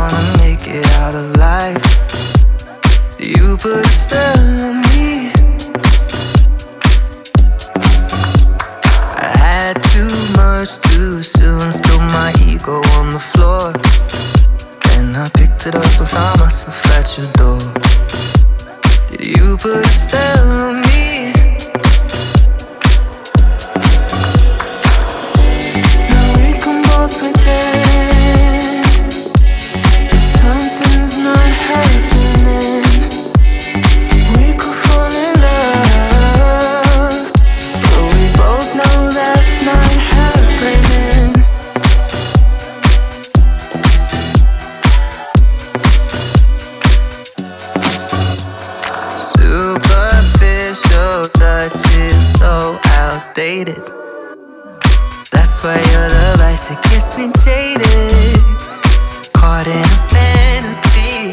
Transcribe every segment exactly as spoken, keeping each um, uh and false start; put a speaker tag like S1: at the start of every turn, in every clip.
S1: gonna make it out alive. You put a spell on me. I had too much too soon, spilled my ego on the floor. Then I picked it up and found myself at your door. Did you put a spell on me? Now we can both pretend that something's not happening. We could fall in love, but we both know that's not happening. Superficial touch is so outdated. That's why your love ice, it gets me jaded. Caught in a fantasy.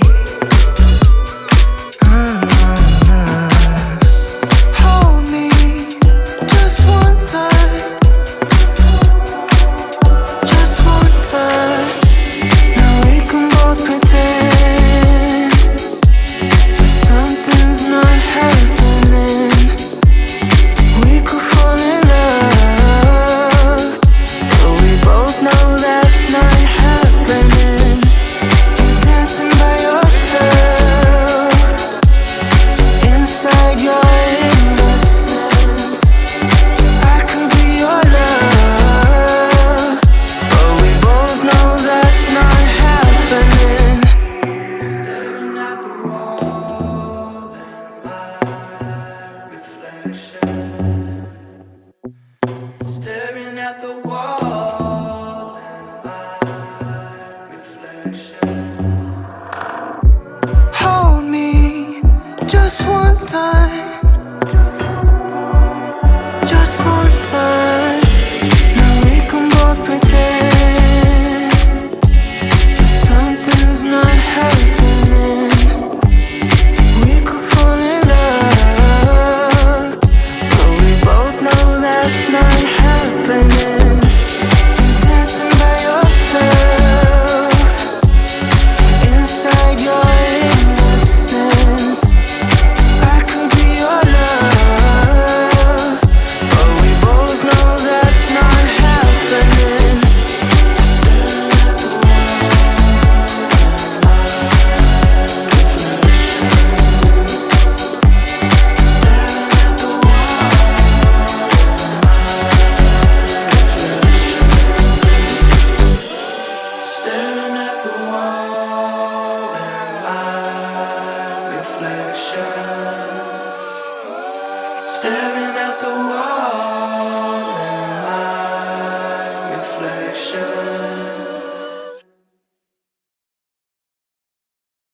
S1: Mm-hmm. Hold me just one time, just one time. Now we can both pretend that something's not happening. We could fall in love, but we both know that's not happening. You're dancing by yourself inside your innocence. I could be your love, but we both know that's not happening. Staring at the wall and my reflection. Staring at the wall and my reflection.